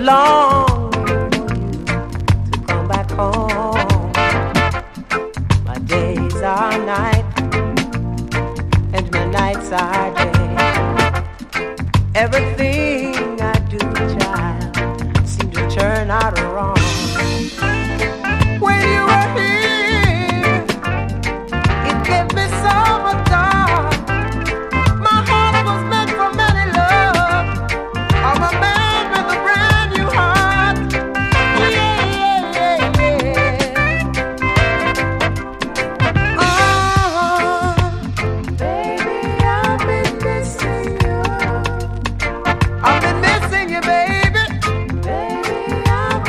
longing for you to come back home. My days are night and my nights are day. Everything I do, child, seems to turn out